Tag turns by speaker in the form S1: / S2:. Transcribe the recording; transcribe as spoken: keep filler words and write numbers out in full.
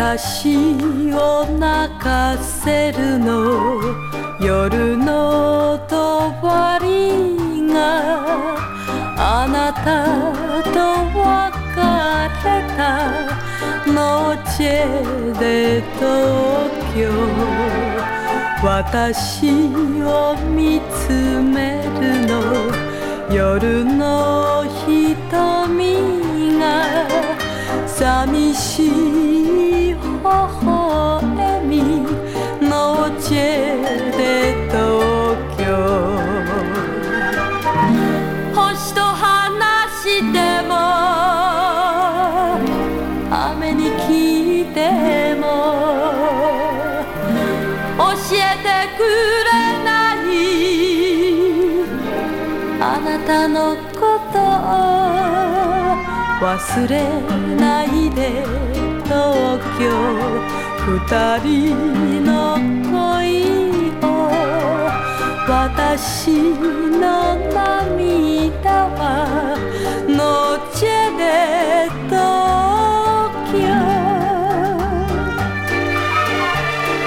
S1: 私を泣かせるの夜のとばりがあなたと別れたノチェで東京私を見つめるの夜の瞳が寂しい微笑みノチェで東京星と話しても雨に聞いても教えてくれないあなたのことを忘れないで東京二人の恋を私の名前